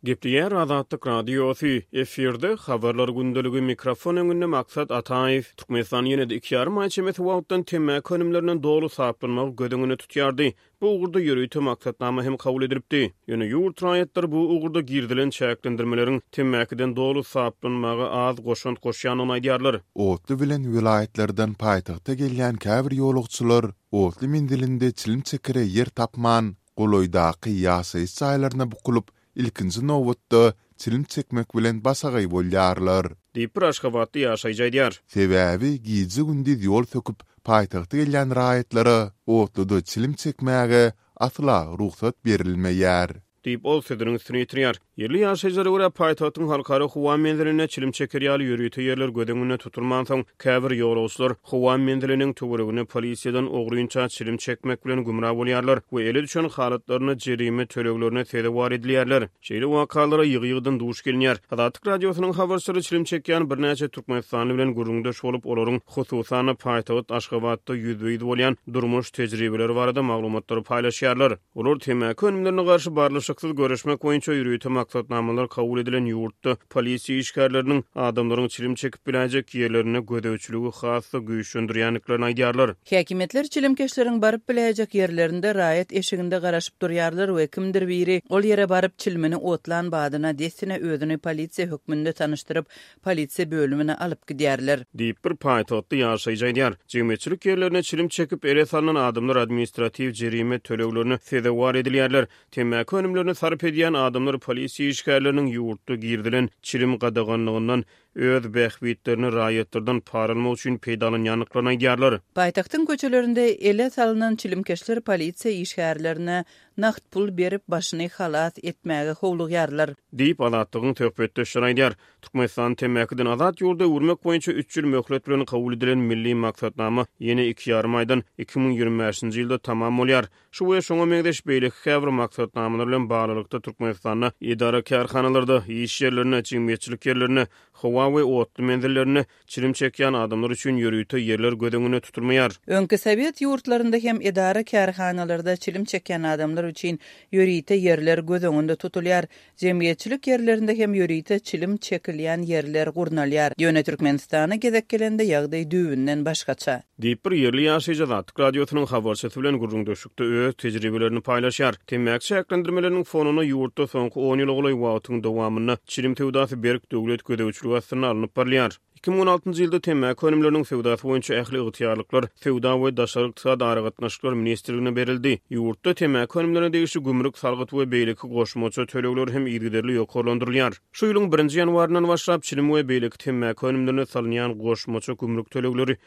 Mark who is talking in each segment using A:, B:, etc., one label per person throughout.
A: Gepleyer Azatlyk radiosu efirde habarlar gündeligi mikrofon öňünde maksat Ataýew Türkmenistan ýene-de 2,5 ay çemet wagtdan temä konumlarynyň dogry saplanmagy gödüňüne tutýardy. Bu ugurda ýürüýte maksatnama hem kabul edilipdi. Ýöne ýurt raýatlar bu ugurda girdilen çäklendirmeleriň temäkiden dogry saplanmagy az goşunt goşýanyny aýdýarlar.
B: Otly bilen vilayetlerden paýtagta gelýän käbir ýolugçylar otly mendilinde çilim çekere yer tapman, goloýdaky ýasaý saýlaryna bukulup ilkinji nowatda çilim çekmek bilen basagay bolýarlar.
A: Diýip Aşgabatda ýaşaýjydýar.
B: Sebäbi gizi gündüz ýol söküp paýtagta gelýän raýatlara otlyda çilim çekmäge asla ruhsat berilmeýär.
A: Diýip ol sözüniň üstüne ýetirýär. Yerli ýaşaýjylara görä paýtagtyň halkary howa mendiline çilim çekerýäli ýürüýte ýerler gödüňüne tuturman soň käbir ýolagçylar howa mendiliniň töweregine polisiýadan ogruýynça çilim çekmek bilen gümrah bolýarlar we ele düşen halatlaryny jerime töleglerine sebäp edilýärler. Şeýle wakalara ýygy-ýygydan duş gelýär. Azatlyk radiosynyň habarçylary çilim çekýän birnäçe türkmenistany bilen gurrundaş bolup olaryň hususany paýtagat Aşgabatda ýüzbeýdi bolýan durmuş tejribeleri barada maglumatlary paýlaşýarlar. Olar temäki önümlerine garşy barlyşyksız görüşmek boýunça ýürüýte maksatnamalar kabul edilen ýurtda polisiýa işgärleriniň adamlaryň çilim çekip biläjek ýerlerine gödäwçiligi hasy güýçlendirýänliklaryny aýdýarlar.
C: Häkimetler çilimkeşleriň baryp biläjek ýerlerinde raýat eşiginde garaşyp durýarlar we kimdir biri ol ýere baryp çilmeni otlan badyna desine özüni polisiýa hökmünde tanyşdyryp polisiýa bölümine alyp gidýärler.
A: Diýip bir paýtagtda ýaşaýjydýar. Jemgyýetçilik ýerlerine çilim çekip ele salynan adamlar administrativ jerime töleglerini sebäp edilýärler. Temäki önümlerini sarp edýän adamlar polisiýa işgärleriniň ýurtda girdilen çilim gadaganlygyndan öz bähbitlerini raýatlardan paralmak üçin peýdalanýanlyklaryny aýdýarlar.
C: Paýtagtyň köçelerinde ele salynan çilimkeşler polisiýa işgärlerine nagt pul berip başyny halas etmäge howlugýarlar.
A: Diýip Azatlygyň töhbetdeşleri aýdýar. Türkmenistan temäkiden azat ýurda urmak boýunça 3 ýyl möhlet bilen kabul edilen milli maksatnama ýene 2,5 aýdan 2025-nji ýylda tamam bolýar. Şu we şoňa meňdeş beýlik häbir maksatnamalar bilen baglykda Türkmenistanda idara karhanalarda, iş ýerlerine, jemgyýetçilik ýerlerine, howa we otly mendillerine çilim çekýän adamlar üçin ýürüýte ýerler gödüňüne tuturmaýar.
C: Öňki Sowet ýurtlarynda hem idara karhanalarda çilim çekýän adamlar üçin ýürüýte ýerler gödüňünde tutulýar. Jemgyýetçilik ýerlerinde hem ýürüýte çilim çekilýän ýerler gurnalýar. Ýöne Türkmenistana gezek gelende ýagdaý düýünden başgaça.
A: Diýip bir ýerli ýaşaýjy Azatlyk radiosynyň habarçysy bilen gurrundaşykda öz tejribelerini paýlaşýar. Temäk çäklendirmeleriniň fonuny ýurtda soňky 10 ýyl golaý wagtyň dowamyna çilim tewdasy berk döwlet gödäwçiligi astyna alınıp barlýar. 2016-njy ýylda temäk önümleriniň fewdasy boýunça ähli ygtyýarlyklar fewda we daşary ykdysady aragatnaşyklar ministrligine berildi. Ýurtda temäk önümlerine degişli gümrük salgyt we beýleki goşmaça tölegler hem ýerli ýokarlandyrylýar. Şu ýylyň 1-nji ýanwaryndan başlap çilim we beýleki temäk önümlerine salynýan goşmaça gümrük tölegleri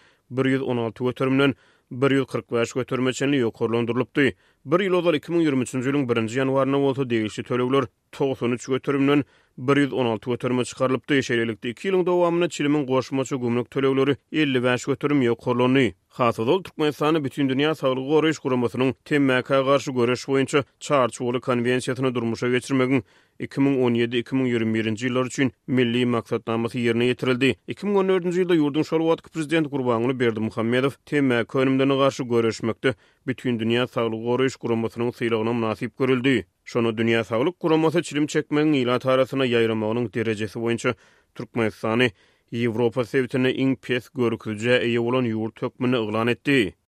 A: 116 götürümden 145 götürmeçeni ýokarlandyrylypdy. Bir ýyl ozal 2023-nji ýylyň 1-nji ýanwaryna bolsa degişli tölegler 93 götürümden 116 götürme çıkarılıpdy. Şeýlelikde 2 ýylyň dowamyna çilimin goşmaça gümrük tölegleri 55 götürüm ýokarlandy. Hasydal Türkmenistany bütün dünýä saglyk goraýyş guramasynyň temäkä garşy göreş boýunça çarçywaly konwensiýasyny durmuşa geçirmegiň 2017-2021-nji ýyllar üçin milli maksatnamasy ýerine ýetirildi. 2014-nji ýylda ýurdun şol wagtky prezident Gurbanguly Berdimuhammedow temäki önümlerine garşy göreşmekde bütün dünýä saglyk goraýyş guramasynyň sylagyna munasip görüldi. Şonu dünýä saglyk guramasy çilim çekmegiň ýylat arasyna ýaýramagynyň derejesi boýunça Türkmenistany Ýewropa Sewtine iň pes görüklijä eýe bolan ýurt hökmüni eglan etdi.